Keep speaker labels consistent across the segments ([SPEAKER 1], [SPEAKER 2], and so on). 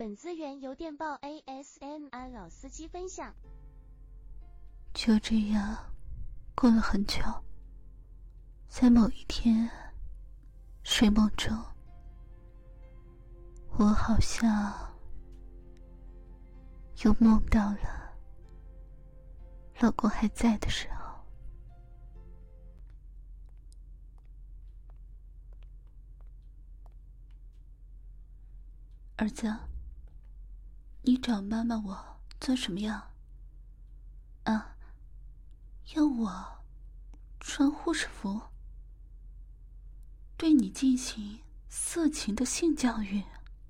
[SPEAKER 1] 本资源由电报 ASMR 老司机分享。
[SPEAKER 2] 就这样过了很久，在某一天睡梦中，我好像又梦到了老公还在的时候。儿子，你找妈妈我做什么呀？啊，要我穿护士服，对你进行色情的性教育。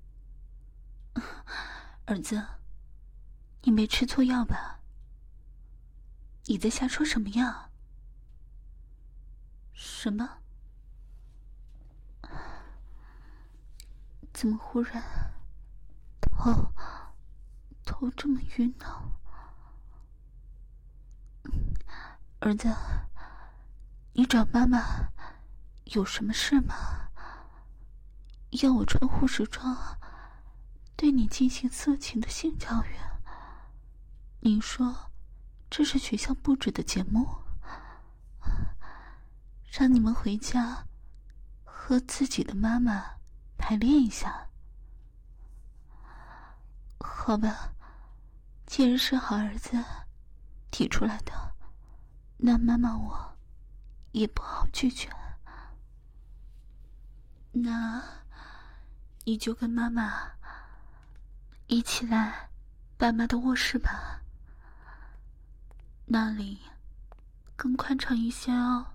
[SPEAKER 2] 儿子，你没吃错药吧？你在瞎说什么呀？什么？怎么忽然头这么晕呢？儿子，你找妈妈有什么事吗？要我穿护士装对你进行色情的性教育？你说这是学校布置的节目，让你们回家和自己的妈妈排练一下。好吧，既然是好儿子提出来的，那妈妈我也不好拒绝。那你就跟妈妈一起来爸妈的卧室吧，那里更宽敞一些哦。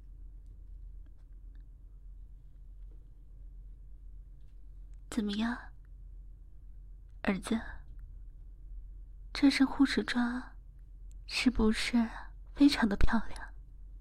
[SPEAKER 2] 怎么样，儿子，这身护士装是不是非常的漂亮？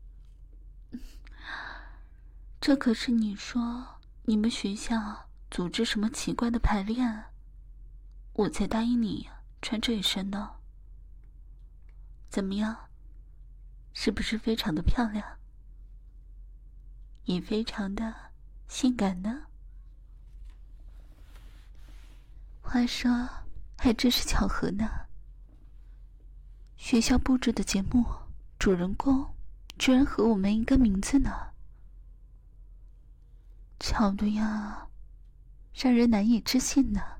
[SPEAKER 2] 这可是你说你们学校组织什么奇怪的排练，我才答应你穿这一身呢。怎么样，是不是非常的漂亮，也非常的性感呢？话说还真是巧合呢，学校布置的节目主人公居然和我们一个名字呢，巧的呀，让人难以置信呢。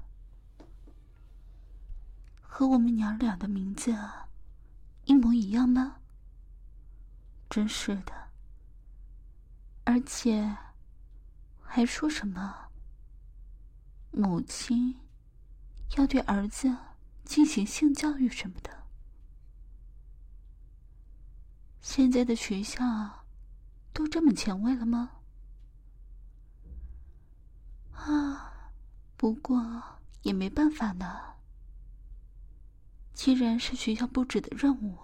[SPEAKER 2] 和我们娘俩的名字一模一样吗？真是的，而且还说什么母亲要对儿子进行性教育什么的。现在的学校都这么前卫了吗？啊，不过也没办法呢，既然是学校布置的任务，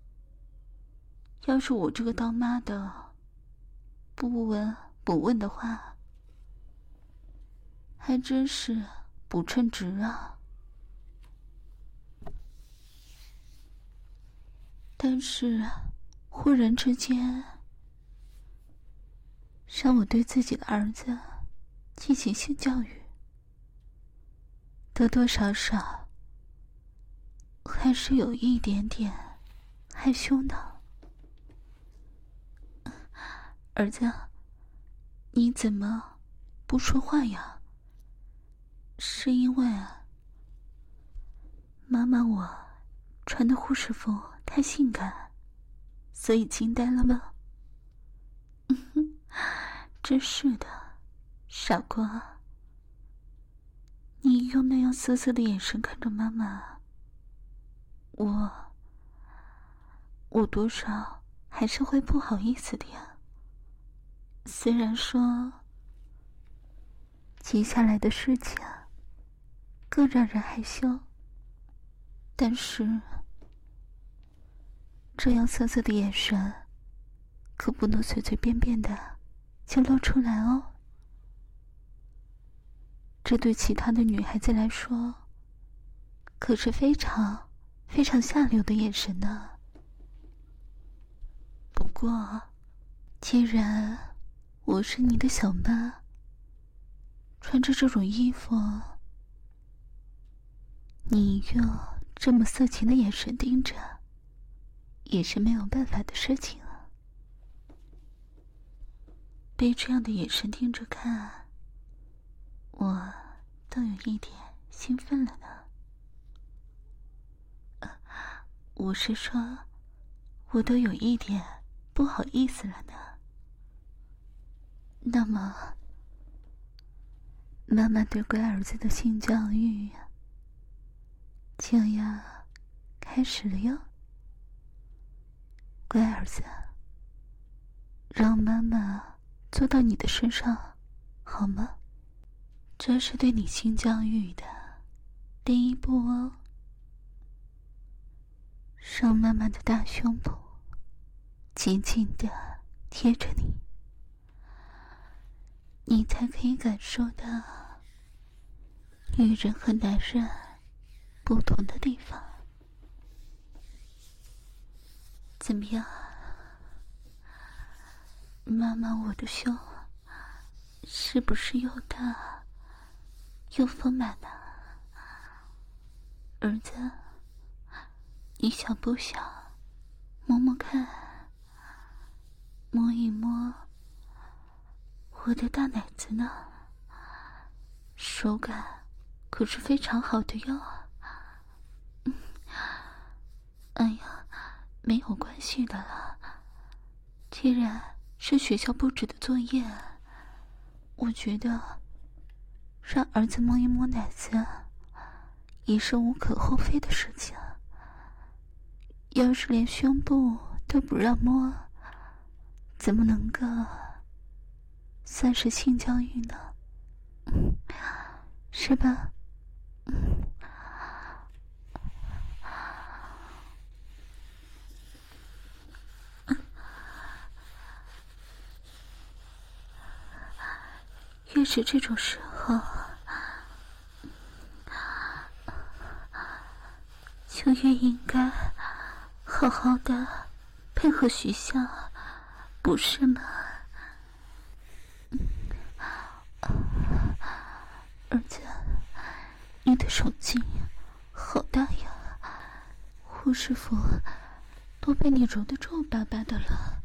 [SPEAKER 2] 要是我这个当妈的不闻不问的话，还真是不称职啊。但是忽然之间让我对自己的儿子进行性教育，多多少少还是有一点点害羞呢。儿子，你怎么不说话呀？是因为妈妈我穿的护士服太性感，所以惊呆了吗？真是的，傻瓜，你用那样涩涩的眼神看着妈妈，我多少还是会不好意思的呀。虽然说接下来的事情更让人害羞，但是这样涩涩的眼神可不能随随便便的就露出来哦。这对其他的女孩子来说可是非常非常下流的眼神呢。不过既然我是你的小妈，穿着这种衣服你用这么色情的眼神盯着，也是没有办法的事情啊。被这样的眼神盯着看，我都有一点兴奋了呢。我是说，我都有一点不好意思了呢。那么，妈妈对乖儿子的性教育就要开始了哟。乖儿子，让妈妈坐到你的身上，好吗？这是对你性教育的第一步哦。让妈妈的大胸部紧紧地贴着你，你才可以感受到女人和男人不同的地方。怎么样，妈妈，我的胸是不是又大又丰满呢？儿子，你想不想摸摸看，摸一摸我的大奶子呢？手感可是非常好的哟。哎呀，没有关系的啦，既然是学校布置的作业，我觉得让儿子摸一摸奶子也是无可厚非的事情。要是连胸部都不让摸，怎么能够算是性教育呢？是吧？越是这种时候，就越应该好好的配合学校，不是吗？儿子，你的手劲好大呀，护士服都被你揉得皱巴巴的了。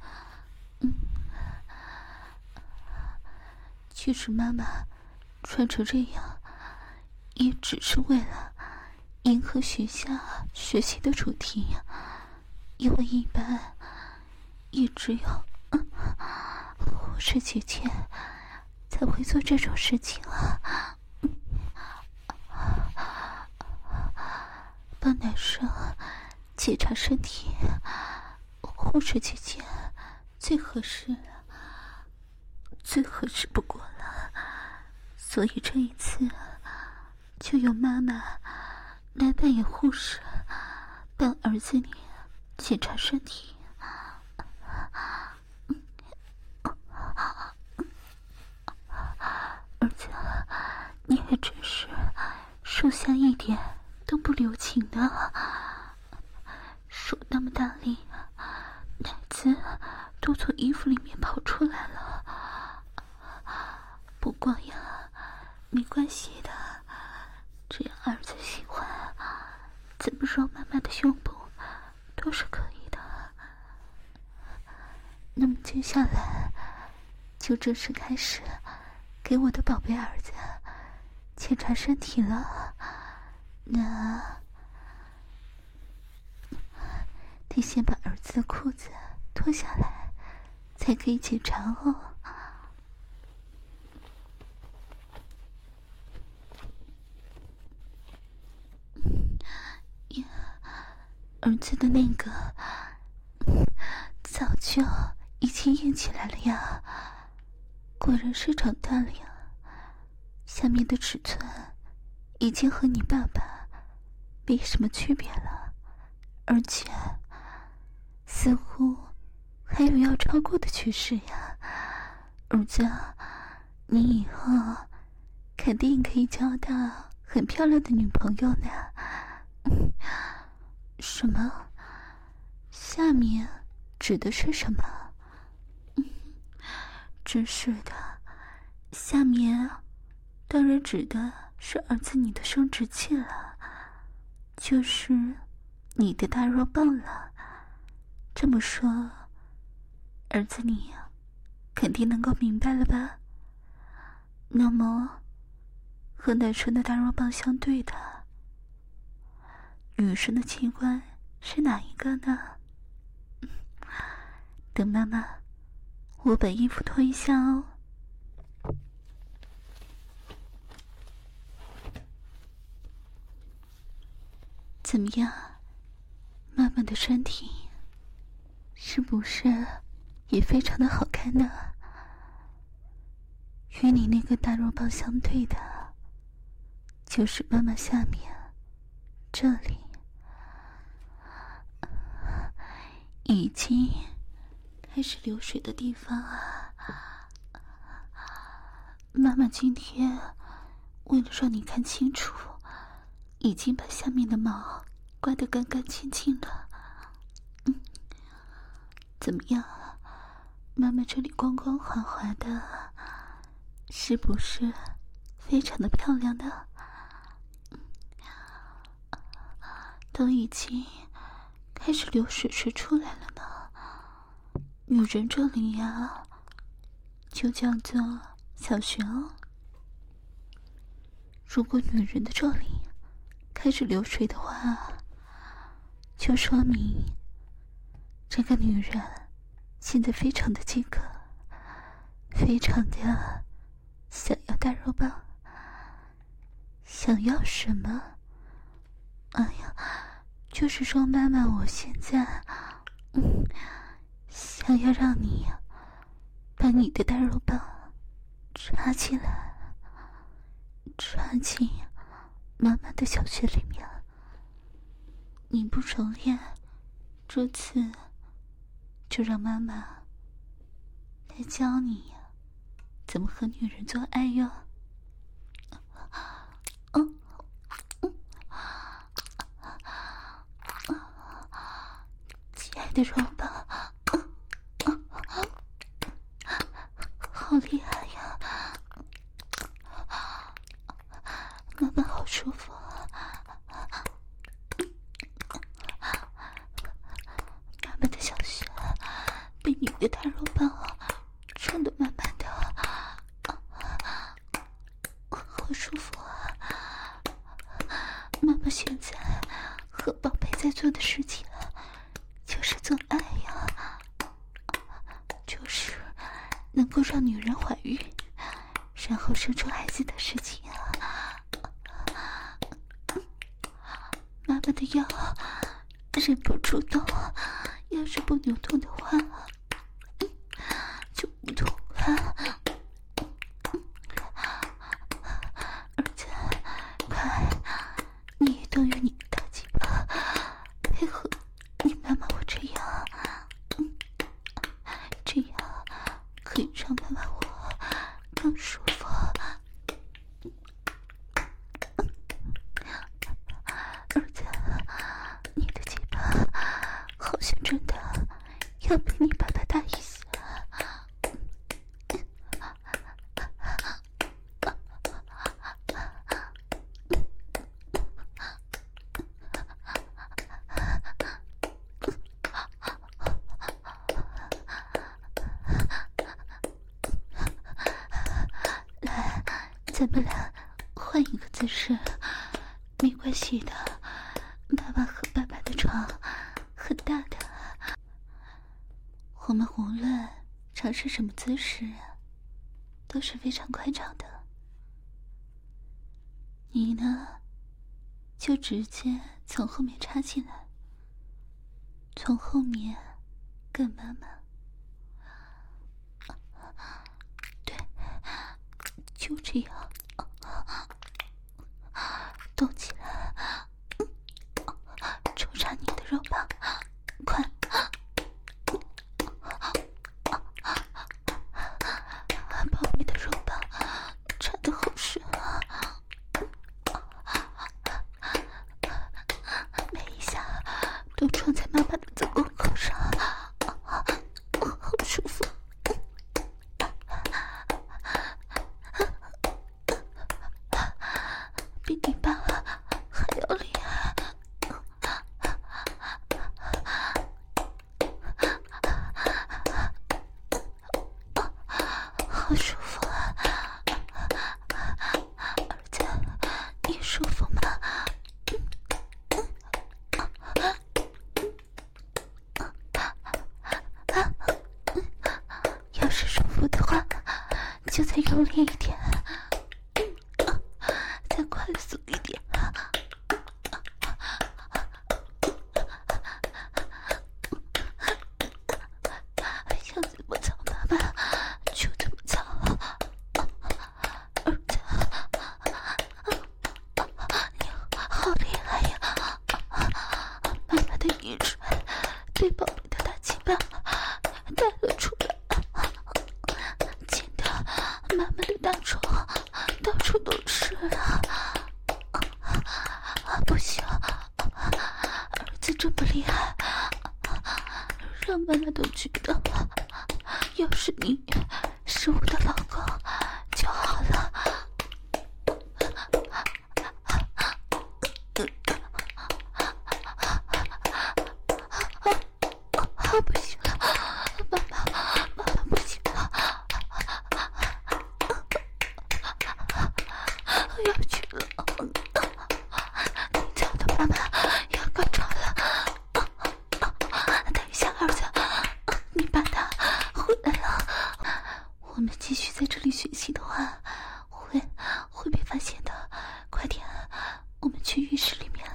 [SPEAKER 2] 其实妈妈穿成这样，也只是为了迎合学校学习的主题，因为一般也只有护士姐姐才会做这种事情啊。帮男生检查身体，护士姐姐最合适不过了。所以这一次就由妈妈来扮演护士，帮儿子你检查身体。儿子，你还真是手下一点都不留情的，手那么大力，奶子都从衣服里面跑出来了。不过呀，没关系的，只要儿子喜欢，怎么揉妈妈的胸部都是可以的。那么接下来就正式开始给我的宝贝儿子检查身体了。那得先把儿子的裤子脱下来才可以检查哦。儿子的那个早就已经硬起来了呀，果然是长大了呀，下面的尺寸已经和你爸爸没什么区别了，而且似乎还有要超过的趋势呀。儿子，你以后肯定可以交到很漂亮的女朋友呢。什么？下面指的是什么？真是的，下面当然指的是儿子你的生殖器了。 就是你的大肉棒了。这么说，儿子你呀，肯定能够明白了吧？那么，和男生的大肉棒相对的，女生的器官是哪一个呢？等妈妈，我把衣服脱一下哦。怎么样，妈妈的身体是不是也非常的好看呢？与你那个大肉棒相对的，就是妈妈下面这里已经开始流水的地方啊。妈妈今天为了让你看清楚，已经把下面的毛刮得干干净净了。怎么样，妈妈这里光光滑滑的，是不是非常的漂亮呢？都已经开始流水出来了呢。女人这里呀，就叫做小穴哦。如果女人的这里开始流水的话，就说明这个女人现在非常的饥渴，非常的想要大肉棒。想要什么？哎呀，就是说妈妈，我现在想要让你把你的大肉棒插起来，插进妈妈的小穴里面。你不承认，这次就让妈妈来教你怎么和女人做爱哟。亲爱的肉棒，好厉害呀！妈妈好舒服啊！妈妈的小穴被你的大肉棒撞得满满的，好舒服啊！妈妈现在和宝贝在做的事情就是做爱呀，就是能够让女人怀孕，然后生出孩子的事情啊。妈妈的腰忍不住动，要是不扭动的话就不痛快。儿子，快，你也动用你的大鸡巴配合你妈妈我这样，这样可以让妈妈我更舒服。儿子，你的鸡巴好像真的要比你爸爸大一些。来，咱们俩换一个姿势，没关系的。妈妈和爸爸的床很大的，我们无论尝试什么姿势都是非常宽敞的。你呢，就直接从后面插进来，从后面跟妈妈。对，就这样，动起来，抽插你的肉棒，快！宝贝的肉棒插得好深啊！每一下都撞在妈妈的子宫口上，好舒服。 快速一点。想怎么操妈妈就怎么操，儿子，你好厉害呀！妈妈的遗传被宝贝的大鸡巴带了出来，溅得妈妈的大床到处都是啊！不行，儿子这么厉害，让妈妈都觉得要是你是我的老公就好了。不行了，妈妈不行了，要去了，你操的妈妈要高潮了。等一下，儿子，你把他回来了。我们继续在这里学习的话，会被发现的。快点，我们去浴室里面。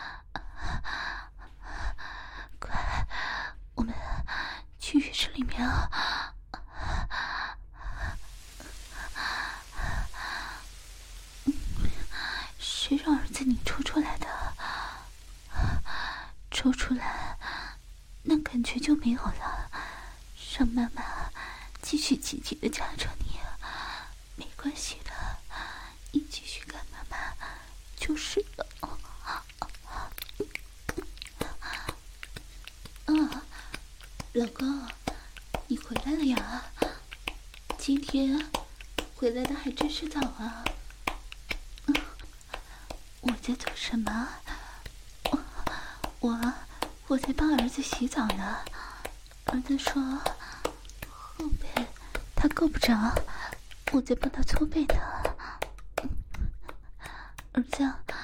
[SPEAKER 2] 快，我们去浴室里面啊！谁让儿子你抽出来的？抽出来，那感觉就没有了。让妈妈继续紧紧的夹着你，没关系的，你继续干妈妈就是了。老公，你回来了呀？今天回来的还真是早啊。我在做什么？我在帮儿子洗澡呢。儿子说后背他够不着，我在帮他搓背呢。儿子，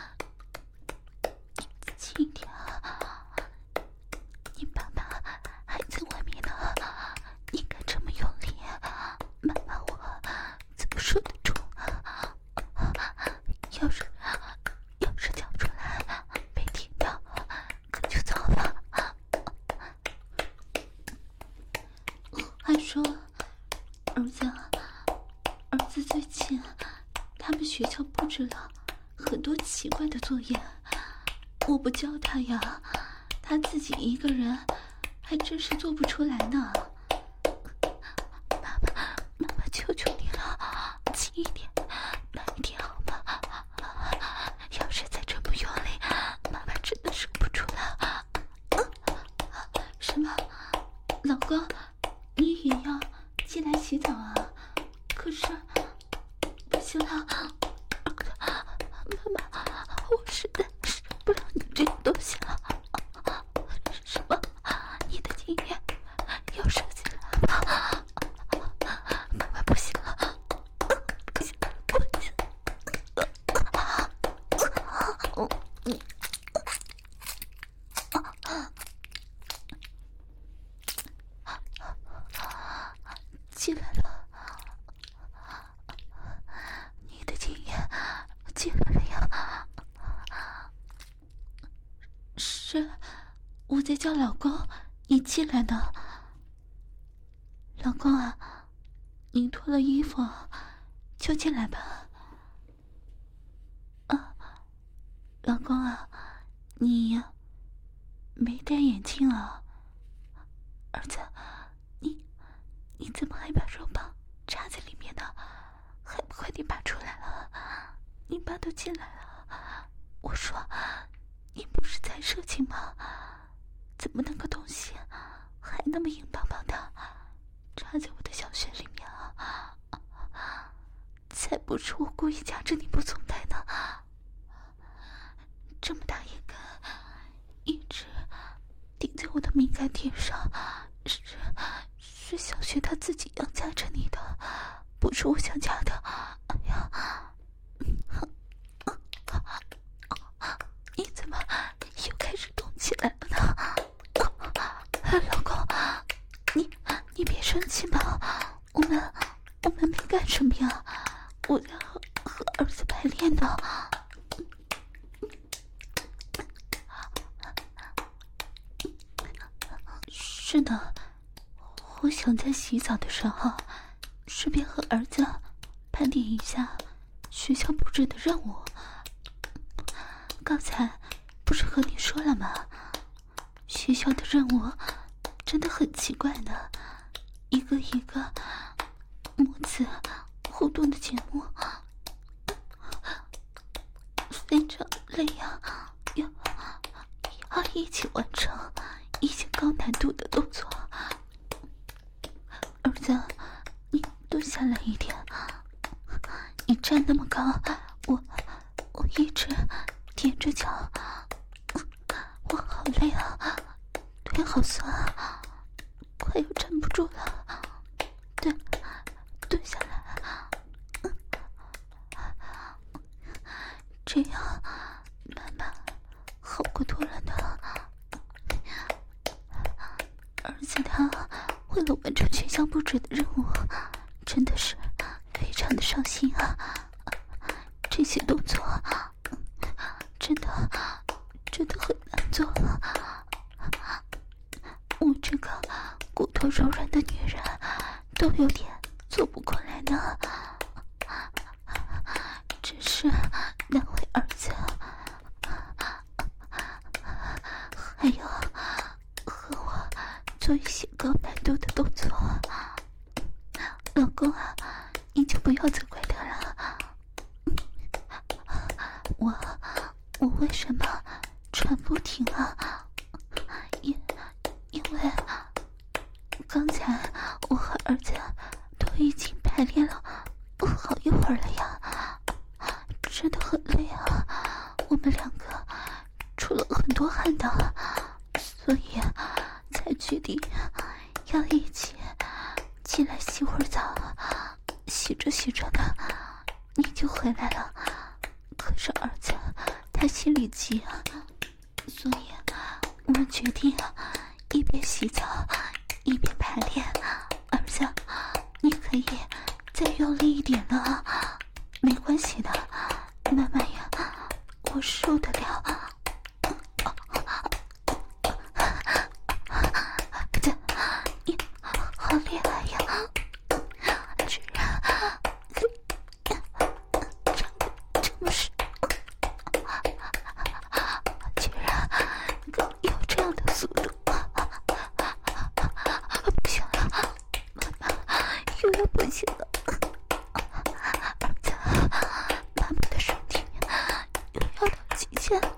[SPEAKER 2] 轻一点啊！你爸爸还在外面呢，你敢这么用力，妈妈我怎么说得住啊？要是叫出来被听到，可就糟了。还说儿子最近他们学校布置了很多奇怪的作业，我不教他呀，他自己一个人还真是做不出来呢。妈妈求求你了，轻一点，慢一点好吗？要是再这么用力，妈妈真的受不住了。什么？老公，你也要进来洗澡啊？可是不行了，妈妈，我实在受不了你这个东西了。什么？你的经验要收起来吗？妈妈不行了，不行了。进来了，你的经验进来了呀？是，我在叫老公，你进来呢。老公啊，你脱了衣服就进来吧。老公啊，你没戴眼镜啊？儿子，你怎么还把肉棒插在里面呢？还不快点拔出来了？你爸都进来了，我说你不是在射精吗？怎么那个东西还那么硬邦邦的插在我的小穴里面啊？才不是我故意夹着你不松开呢。这么大一根一直顶在我的敏感点上，是小雪她自己要夹着你的，不是我想夹的。哎呀，你怎么又开始动起来了呢？老公，你别生气嘛，我们没干什么呀，我在和儿子排练呢。 是的，我想在洗澡的时候顺便和儿子盘点一下学校布置的任务。刚才不是和你说了吗？学校的任务真的很奇怪的，一个一个母子互动的节目，非常累呀，要一起完成一些高难度的动作。儿子，你蹲下来一点，你站那么高，我一直踮着脚，我好累啊，腿好酸啊，快要站不住了。蹲下来，这样慢慢好过多了呢。儿子他为了完成学校布置的任务，真的是非常的上心啊。这些动作真的很难做，我这个骨头柔软的女人都有点做不过来呢。真是难为儿子，还要和我做一些高难度的动作。老公啊，你就不要责怪他了。我为什么喘不停啊？因为刚才我和儿子都已经排练了好一会儿了呀，真的很累啊。我们两个出了很多汗的，所以才决定要一起起来洗会儿澡。洗着洗着的，你就回来了。可是儿子他心里急啊，所以我们决定一边洗澡一边排练。儿子，你可以再用力一点了，没关系的，慢慢呀，我受得了。这你好厉害呀，居然可以这么使，居然可以有这样的速度。不行了，妈妈又要不行了。儿子，妈妈的身体又要到极限了。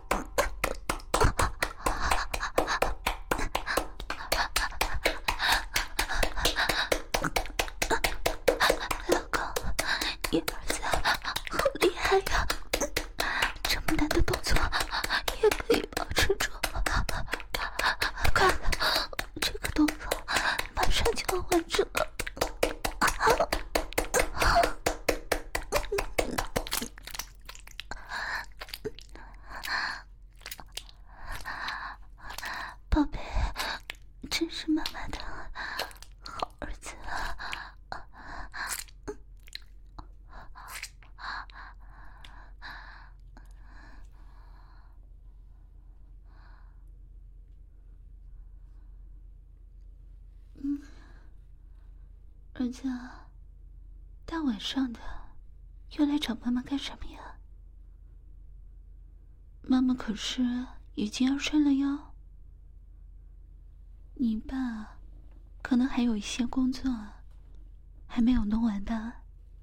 [SPEAKER 2] 老公，你儿子好厉害呀，这么难的动作也可以保持住。快了，这个动作马上就要完成了。宝贝，真是妈妈的好儿子啊。儿子，大晚上的又来找妈妈干什么呀？妈妈可是已经要睡了哟。你爸可能还有一些工作还没有弄完吧？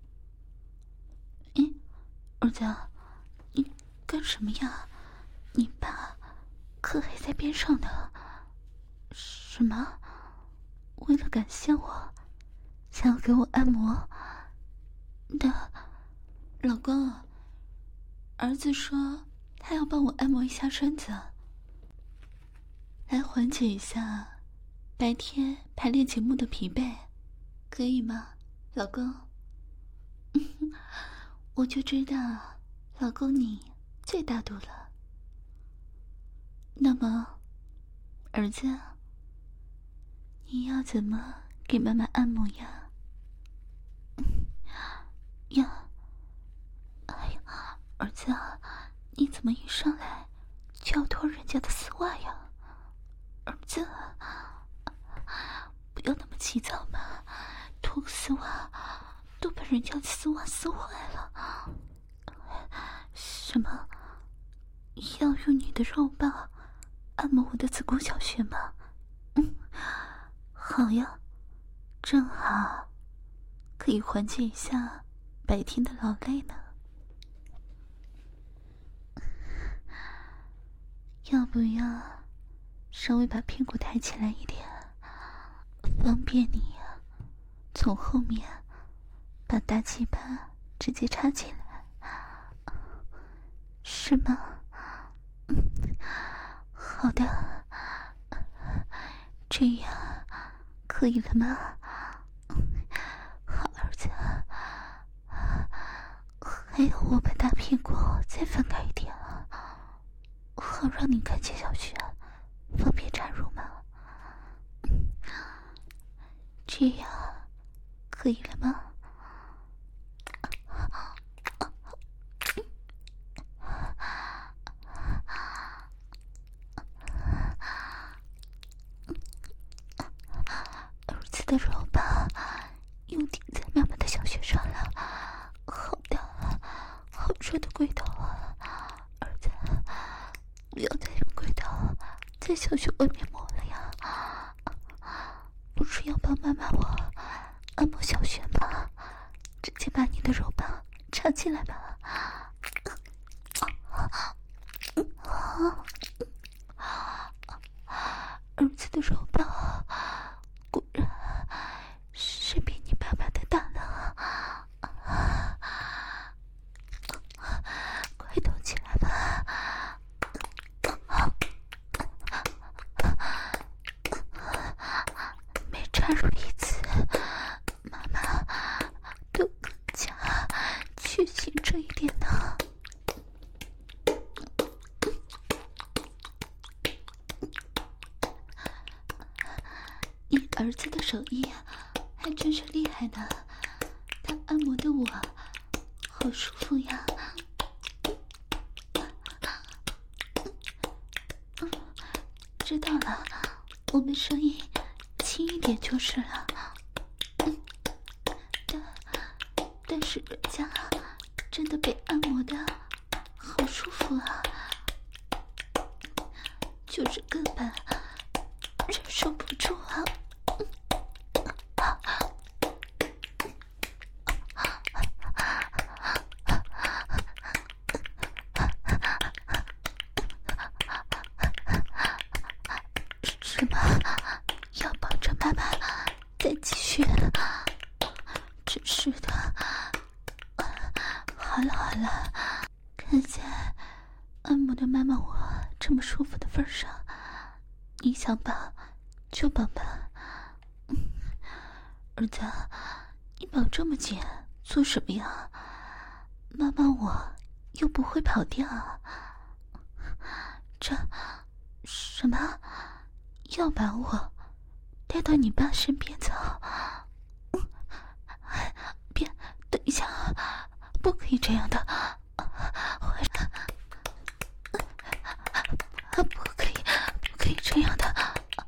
[SPEAKER 2] 儿子，你干什么呀？你爸可还在边上呢。什么？为了感谢我，想要给我按摩？老公，儿子说他要帮我按摩一下身子，来缓解一下白天排练节目的疲惫，可以吗，老公？我就知道老公你最大度了。那么儿子，你要怎么给妈妈按摩呀？呀，哎呀，儿子，你怎么一上来就要脱人家的丝袜呀？儿子， 洗澡吗？脱个丝袜都把人家的丝袜撕坏了。什么？要用你的肉棒按摩我的子宫小穴吗？好呀，正好可以缓解一下白天的劳累呢。要不要稍微把屁股抬起来一点，方便你从后面把大鸡巴直接插进来，是吗？好的，这样可以了吗？好儿子，还要我把大屁股再翻开一点好让你看见小穴，方便插入吗？这样可以了吗？儿子的肉棒又顶在妈妈的小穴上了，好大好热的龟头啊！儿子，不要再用龟头在小穴外面磨了呀！不是要帮妈妈我按摩小穴吗？直接把你的肉棒插进来吧。儿子的肉棒果然是比你爸爸的大呢。快动起来吧。每插入一次，妈妈都更加确信这一点呢。你儿子的手艺还真是厉害呢，他按摩的我好舒服呀。知道了，我们声音轻一点就是了。但是人家真的被按摩的好舒服啊，就是根本忍受不住啊。什么？要帮着妈妈再继续？真是的。好了，看在按摩的妈妈我这么舒服的份上，你想帮就帮吧。儿子，你绑这么紧做什么呀？妈妈我又不会跑掉。这什么？要把我带到你爸身边走？别，等一下，不可以这样的，不可以这样的。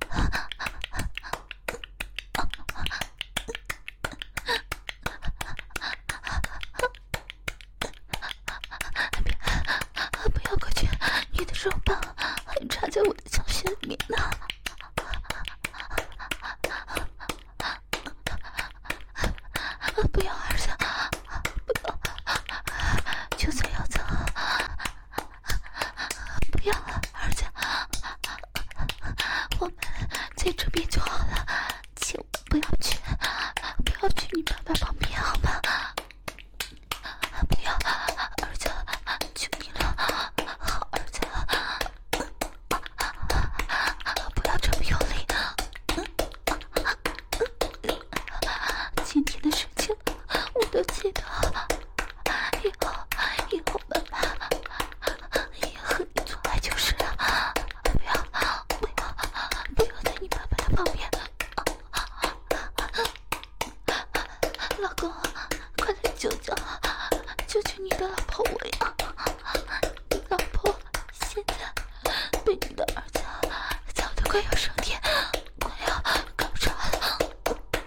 [SPEAKER 2] 不要过去，你的肉棒还插在我的小穴里面呢。不要，儿子，不要，就算要走，不要，儿子，我们在这边就好了，千万不要去你爸爸旁边，好吗？不要，儿子，求你了，好儿子，不要这么用力。今天的事情我都记得，以后妈妈也和你做爱就是了。不要在你爸爸的旁边。老公，快来救救你的老婆我呀！你老婆现在被你的儿子操得快要上天，快要高潮了。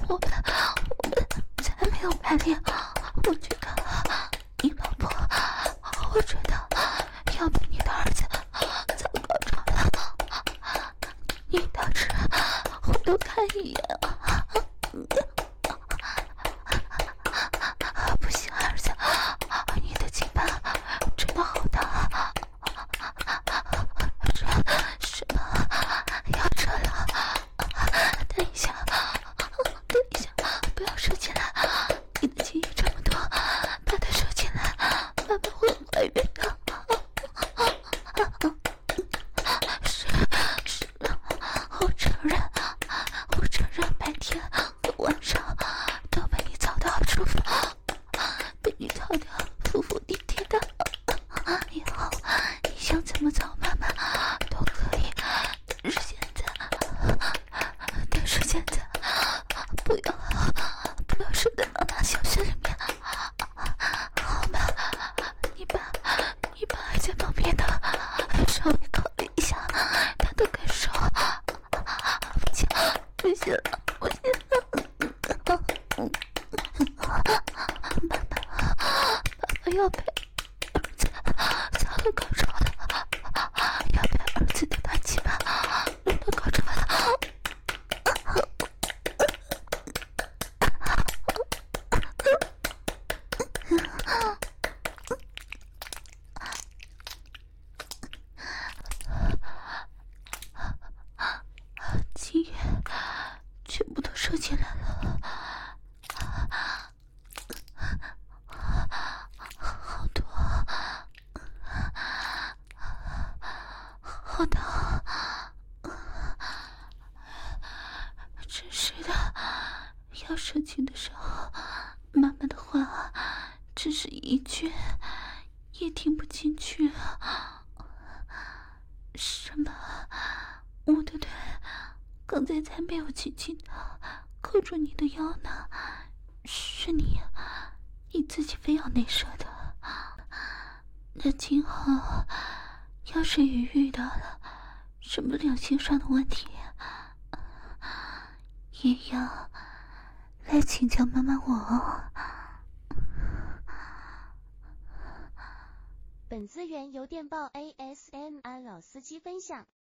[SPEAKER 2] 我们才没有排练。我觉得你老婆，我觉得要比你的儿子早高潮了。你当时回头看一眼啊！不行，儿子，你的鸡巴真的好大。什么？要撤了？等一下，不要射进来！你的精液这么多，把它射进来，慢慢会怀孕的。是，我承认，白天和晚上都被你操得好舒服，被你操得服服帖帖的。以后你想怎么操妈妈都可以，但是现在不要射在妈妈小穴里面，好吗？你把还在旁边的稍微考虑一下他的感受。不行了，爸爸要陪儿子操到高潮了，要陪儿子的大鸡巴弄到高潮了。精液全部都射进来了，好多，好疼。真是的，要射精的时候，妈妈的话只是一句也听不进去啊。什么？我的腿刚才才没有轻轻的扣住你的腰呢，是你自己非要内射的。那今后要是遇到了什么两性上的问题，也要来请教妈妈我哦。
[SPEAKER 1] 本资源由电报 ASMR 老司机分享。